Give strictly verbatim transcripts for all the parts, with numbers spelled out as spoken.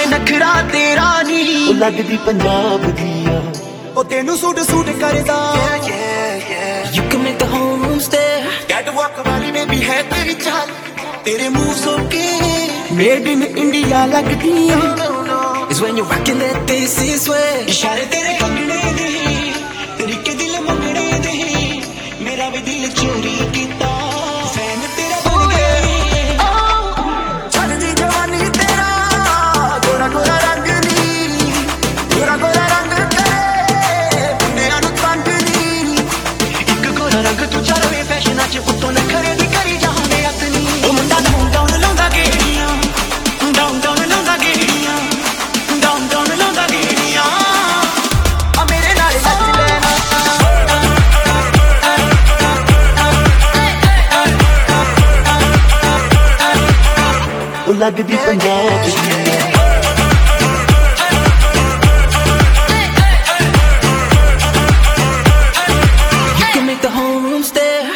ਹਾਏ ਨਖਰਾ ਤੇਰਾ ਨੀ ਉਹ ਲੱਗਦੀ ਪੰਜਾਬ ਦੀ ਆ ਉਹ ਤੈਨੂੰ ਸੂਟ ਸੂਟ ਕਰਦਾ You can make the whole room stare. Catwalk ਵਾਲੀ में भी है तेरी चाल तेरे मूव सो के मेड इन इंडिया लगदी है Is when you're rocking that this is way. इशारे तेरे कंगने दे तेरी के दिल मंगने दे मेरा भी दिल चोरी कीता फैन तेरा बन गया छड़ दी जवानी तेरा गोरा गोरा रंग नी गोरा गोरा रंग तेरे मुंडियां नु तंग नी एक गोरा रंग तू चलवे फैशन अच उत्तों नखरे दी करी जाने अपनी ओ मुंडा डाउन डाउन लाਉਂਦਾ ਗੇੜੀਆਂ डाउन डाउन ਲਾਉਂਦਾ ਗੇੜੀਆਂ डाउन डाउन ਲਾਉਂਦਾ ਗੇੜੀਆਂ ਆ ਮੇਰੇ ਨਾਲ ਨੱਚ ਲੈਣਾ ਉਹ ਲੱਗਦੀ ਪੰਜਾਬ ਦੀ You can make the whole room stare.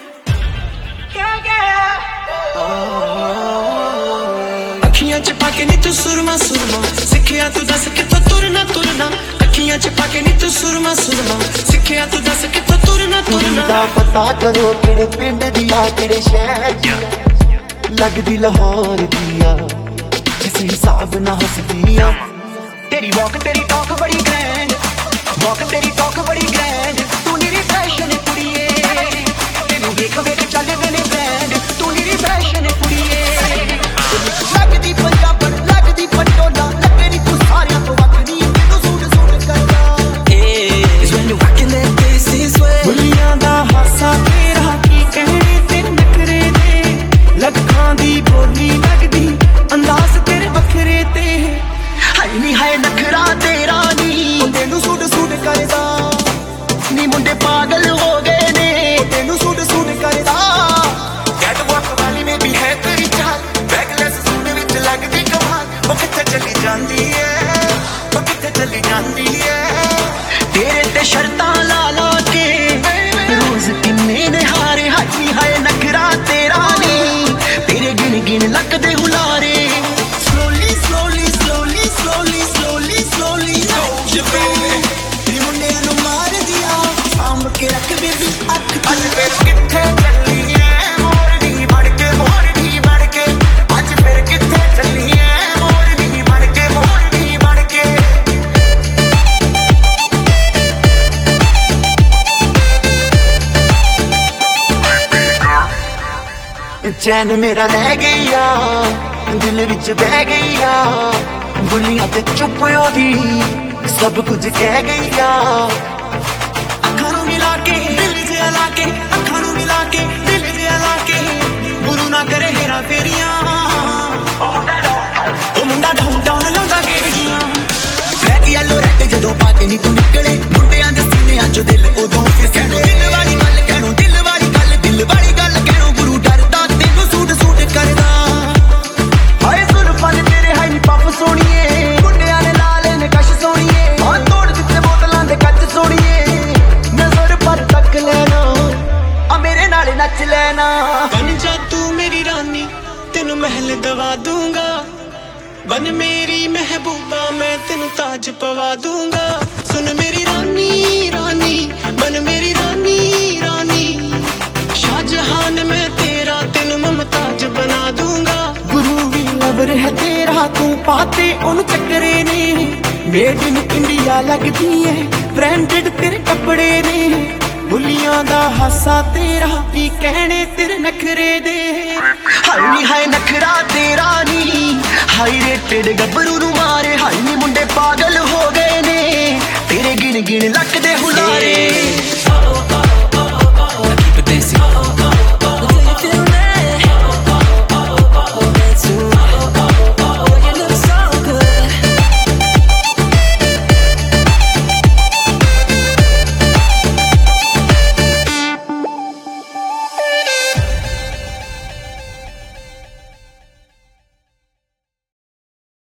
ਅੱਖੀਆਂ ਚ ਪਾ ਕੇ ਨੀ ਤੂੰ ਸੁਰਮਾ ਸੁਰਮਾ ਸਿੱਖਿਆ ਤੂੰ ਦੱਸ ਕਿੱਥੋਂ ਤੁਰਨਾ ਤੁਰਨਾ ਅੱਖੀਆਂ ਚ ਪਾ ਕੇ ਨੀ ਤੂੰ ਸੁਰਮਾ ਸੁਰਮਾ ਸਿੱਖਿਆ ਤੂੰ ਦੱਸ ਕਿੱਥੋਂ ਤੁਰਨਾ ਤੁਰਨਾ ਦਾ ਪਤਾ ਕਰੋ ਕਿਹੜੇ ਪਿੰਡ ਦੀ ਆ ਕਿਹੜੇ ਸ਼ਹਿਰ ਦੀ ਲੱਗਦੀ ਲਾਹੌਰ ਦੀ ਆ ਕਿਸੇ ਹਿਸਾਬ ਨਾ ਹੱਸਦੀ ਆ ਤੇਰੀ ਵਾਕ ਤੇਰੀ ਟਾਕ ਬੜੀ ਗ੍ਰੈਂਡ ਵਾਕ ਤੇਰੀ ਟਾਕ ਬੜੀ ਗ੍ਰੈਂਡ ਤੂੰ ਨੀ ਫੈਸ਼ਨ ਕੁੜੀਏ ਤੈਨੂੰ ਵੇਖ ਵੇਖ ਚੱਲਦੇ ਨੇ ਬ੍ਰੈਂਡ ਤੂੰ ਨੀ ਫੈਸ਼ਨ ਕੁੜੀਏ ਲੱਗਦੀ ਪੰਜਾਬ ਲੱਗਦੀ ਪਟੋਲਾ ਲੱਗੇ ਨੀ ਤੂੰ ਸਾਰਿਆਂ ਤੋਂ ਵੱਖ ਨੀ ਤੈਨੂੰ ਸੂਟ ਸੂਟ ਕਰਦਾ Is when you're rocking that this is way. ਬੁੱਲੀਆਂ ਦਾ ਹਾਸਾ ਤੇਰਾ ਕੀ ਕਹਿਣੇ ਤੇ ਨਖਰੇ ਦੇ ਲੱਖਾਂ ਦੀ ਬੋਲੀ ਲੱਗਦੀ ਅੰਦਾਜ਼ ਤੇਰੇ ਵੱਖਰੇ ਤੇ ਹਾਏ ਨੀ ਹਾਏ ਨਖਰਾ ਤੇਰਾ ਨੀ ਤੈਨੂੰ ਸੂਟ ਸੂਟ ਕਰਦਾ ਨੀ ਮੁੰਡੇ ਪਾਗਲ ਹੋ ਗਏ ਨੇ ਤੈਨੂੰ ਸੂਟ ਸੂਟ ਕਰਦਾ ਕੈਟਵਾਕ ਵਾਲੀ में भी है तेरी चाल बैगलेस सूट ਵਿੱਚ ਲੱਗਦੀ ਕਮਾਲ ਉਹ ਕਿੱਥੇ ਚਲੀ ਜਾਂਦੀ ਏ ਉਹ ਕਿੱਥੇ ਚਲੀ ਜਾਂਦੀ ਏ ਤੇਰੇ ਤੇ ਸ਼ਰਤਾਂ ਲਾ ਲਾ ਕੇ ਰੋਜ਼ ਕਿੰਨੇ ਨਿਹਾਰੇ ਹਾਈ ਹਾਏ ਨਖਰਾ ਤੇਰਾ ਨੀ ਤੇਰੇ ਗਿਣ ਗਿਣ ਲੱਗਦੇ ਹੁਲਾਰੇ slowly slowly slowly slowly slowly slowly no baby ਤੇਰੇ ਮੁੰਡਿਆਂ ਨੂੰ ਮਾਰ ਦਿਆ ਸਾਂਭ ਕੇ ਰੱਖ ਬੇਬੀ ਅੱਖ ਅੱਜ ਫਿਰ ਕਿੱਥੇ ਚੱਲੀ ਐ ਮੋਰਨੀ ਬਣ ਕੇ ਮੋਰਨੀ ਬਣ ਕੇ ਅੱਜ ਫਿਰ ਕਿੱਥੇ ਚੱਲੀ ਐ ਮੋਰਨੀ ਬਣ ਕੇ ਮੋਰਨੀ ਬਣ ਕੇ ਚੈਨ ਮੇਰਾ ਲੈ ਗਈ ਆ ਦਿਲ ਵਿੱਚ ਬਹਿ ਗਈ ਆ ਬੁੱਲੀਆਂ ਤੇ ਚੁੱਪ ਉਹਦੀ ਸਭ ਕੁਝ ਕਹਿ ਗਈ ਆ ਅੱਖਾਂ ਨੂੰ ਮਿਲਾ ਕੇ ਦਿਲ ਜਿਹਾ ਲਾ ਕੇ ਅੱਖਾਂ ਨੂੰ ਮਿਲਾ ਕੇ ਦਿਲ ਜਿਹਾ ਲਾ ਕੇ ਗੁਰੂ ਨਾ ਕਰੇ ਹੇਰਾ ਫੇਰੀਆਂ ਉਹ ਮੁੰਡਾ ਡਾਊਨ ਡਾਊਨ ਲਾਉਂਦਾ ਗੇੜੀਆਂ ਰੈਡ ਯੈਲੋ ਰੈਡ ਜਦੋਂ ਪਾ ਕੇ ਨੀ ਤੂੰ ਨਿਕਲੇ ਮੁੰਡਿਆਂ ਦੇ ਸੀਨਿਆਂ ਚੋਂ ਦਿਲ ਉਦੋਂ ਫਿਰ ਕਹਿਣੋ ਦਿਲ ਵਾਲੀ ਗੱਲ ਕਹਿਣੋ ਦਿਲ ਵਾਲੀ ਗੱਲ ਦਿਲ ਵਾਲੀ ਗੱਲ ਕਹਿਣੋ ਗੁਰੂ ਡਰਦਾ ਤੈਨੂੰ ਸੂਟ ਸੂਟ ਕਰਦਾ ਹਾਏ ਸੁਲਫਾਂ ਦੇ ਤੇਰੇ ਹਾਈ ਨੀ ਪੱਪ ਸੋਣੀਏ ਮੁੰਡਿਆਂ ਨੇ ਲਾ ਲੈਣੇ ਕਸ਼ ਸੋਣੀਏ ਹਾਂ ਤੋੜ ਦਿੱਤੇ ਬੋਤਲਾਂ ਦੇ ਕੱਚ ਸੋਣੀਏ ਨਜ਼ਰ ਪਰ ਤੱਕ ਲੈਣਾ ਆ ਮੇਰੇ ਨਾਲ ਨੱਚ ਲੈਣਾ ਬਣ ਜਾ ਤੂੰ ਮੇਰੀ ਰਾਨੀ ਤੈਨੂੰ ਮਹਿਲ ਦਵਾ ਦੂੰਗਾ ਬਨ ਮੇਰੀ ਮਹਿਬੂਬਾ ਮੈਂ ਤੈਨੂੰ ਤਾਜ ਪਵਾ ਦੂੰਗਾ ਸੁਣ ਮੇਰੀ ਰਾਨੀ ਰਾਨੀ ਬਨ ਮੇਰੀ ਰਾਨੀ ਰਾਨੀ ਸ਼ਾਹਜਹਾਨ ਮੈਂ ਤੇਰਾ ਤੈਨੂੰ ਮਮਤਾਜ ਬਣਾ ਦੂੰਗਾ ਗੁਰੂ ਵੀ ਲਵਰ ਹੈ ਤੇਰਾ ਤੂੰ ਪਾਤੇ ਉਹਨੂੰ ਚੱਕਰੇ ਨੇ ਮੇਡ ਇਨ ਇੰਡੀਆ ਲੱਗਦੀ ਏ ਬ੍ਰਾਂਡਡ ਤੇਰੇ ਕੱਪੜੇ ਨੇ ਬੁੱਲੀਆਂ ਦਾ ਹਾਸਾ ਤੇਰਾ ਕੀ ਕਹਿਣੇ ਤੇਰੇ ਨਖਰੇ ਦੇ ਹਾਏ ਨੀ ਹਾਏ ਨਖਰਾ ਤੇਰਾ ਨੀ ਹਾਈ ਰੇਟਡ ਗੱਭਰੂ ਨੂੰ ਮਾਰੇ ਹਾਈ ਨੀ ਮੁੰਡੇ ਪਾਗਲ ਹੋ ਗਏ ਨੇ ਤੇਰੇ ਗਿਣ ਗਿਣ ਲੱਕ ਦੇ ਹੁਲਾਰੇ